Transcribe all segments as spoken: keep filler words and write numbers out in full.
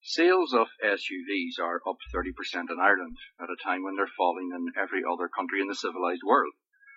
Sales of S U Vs are up thirty percent in Ireland, at a time when they're falling in every other country in the civilized world.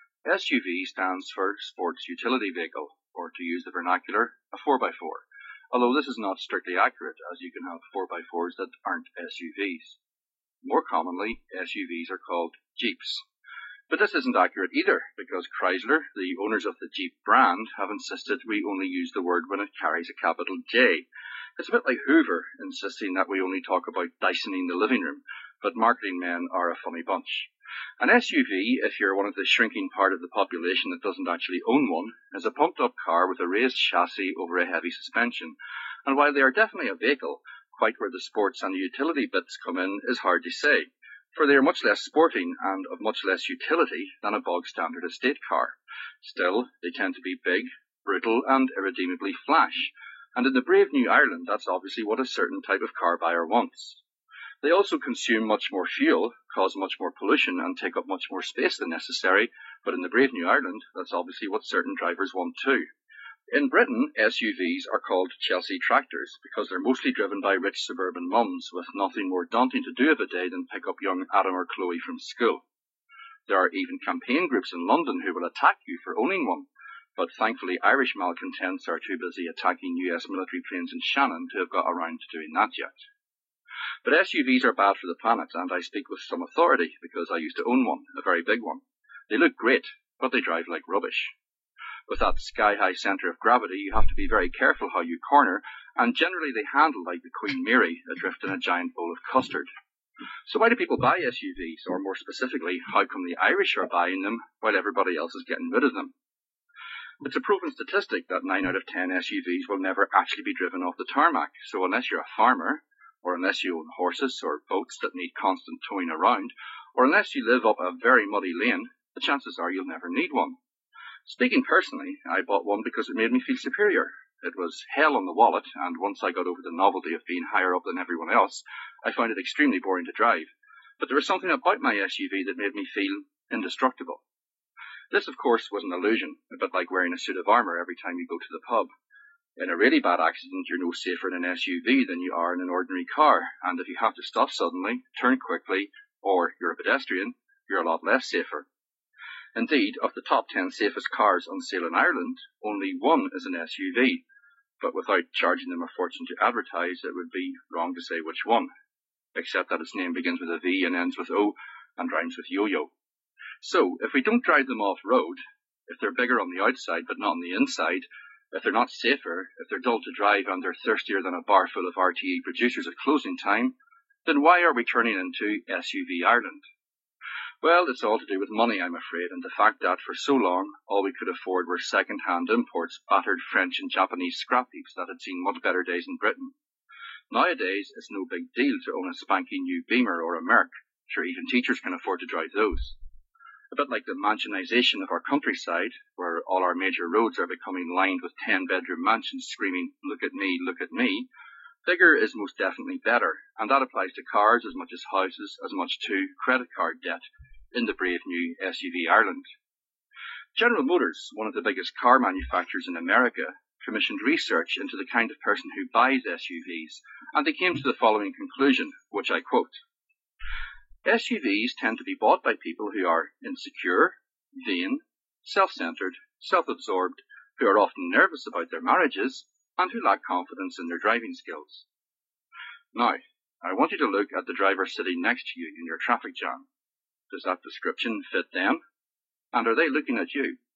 S U V stands for Sports Utility Vehicle, or to use the vernacular, a four by four, although this is not strictly accurate, as you can have four by fours that aren't S U Vs. More commonly, S U Vs are called Jeeps. But this isn't accurate either, because Chrysler, the owners of the Jeep brand, have insisted we only use the word when it carries a capital J. It's a bit like Hoover insisting that we only talk about Dysoning the living room, but marketing men are a funny bunch. An S U V, if you're one of the shrinking part of the population that doesn't actually own one, is a pumped-up car with a raised chassis over a heavy suspension. And while they are definitely a vehicle, quite where the sports and the utility bits come in is hard to say, for they are much less sporting and of much less utility than a bog-standard estate car. Still, they tend to be big, brutal, and irredeemably flash. And in the brave new Ireland, that's obviously what a certain type of car buyer wants. They also consume much more fuel, cause much more pollution, and take up much more space than necessary, but in the brave new Ireland, that's obviously what certain drivers want too. In Britain, S U Vs are called Chelsea tractors, because they're mostly driven by rich suburban mums with nothing more daunting to do of a day than pick up young Adam or Chloe from school. There are even campaign groups in London who will attack you for owning one, but thankfully Irish malcontents are too busy attacking U S military planes in Shannon to have got around to doing that yet. But S U Vs are bad for the planet, and I speak with some authority because I used to own one, a very big one. They look great, but they drive like rubbish. With that sky-high centre of gravity, you have to be very careful how you corner, and generally they handle like the Queen Mary, adrift in a giant bowl of custard. So why do people buy S U Vs, or more specifically, how come the Irish are buying them while everybody else is getting rid of them? It's a proven statistic that nine out of ten S U Vs will never actually be driven off the tarmac, so unless you're a farmer, or unless you own horses or boats that need constant towing around, or unless you live up a very muddy lane, the chances are you'll never need one. Speaking personally, I bought one because it made me feel superior. It was hell on the wallet, and once I got over the novelty of being higher up than everyone else, I found it extremely boring to drive. But there was something about my S U V that made me feel indestructible. This, of course, was an illusion, a bit like wearing a suit of armour every time you go to the pub. In a really bad accident, you're no safer in an S U V than you are in an ordinary car, and if you have to stop suddenly, turn quickly, or you're a pedestrian, you're a lot less safer. Indeed, of the top ten safest cars on sale in Ireland, only one is an S U V, but without charging them a fortune to advertise, it would be wrong to say which one, except that its name begins with a V and ends with O, and rhymes with yo-yo. So, if we don't drive them off-road, if they're bigger on the outside but not on the inside, if they're not safer, if they're dull to drive and they're thirstier than a bar full of R T E producers at closing time, then why are we turning into S U V Ireland? Well, it's all to do with money, I'm afraid, and the fact that for so long, all we could afford were second-hand imports, battered French and Japanese scrap heaps that had seen much better days in Britain. Nowadays, it's no big deal to own a spanking new Beamer or a Merc. Sure, even teachers can afford to drive those. A bit like the mansionization of our countryside, where all our major roads are becoming lined with ten-bedroom mansions screaming, "Look at me, look at me," bigger is most definitely better, and that applies to cars as much as houses, as much to credit card debt, in the brave new S U V Ireland. General Motors, one of the biggest car manufacturers in America, commissioned research into the kind of person who buys S U Vs, and they came to the following conclusion, which I quote: S U Vs tend to be bought by people who are insecure, vain, self-centered, self-absorbed, who are often nervous about their marriages, and who lack confidence in their driving skills. Now, I want you to look at the driver sitting next to you in your traffic jam. Does that description fit them? And are they looking at you?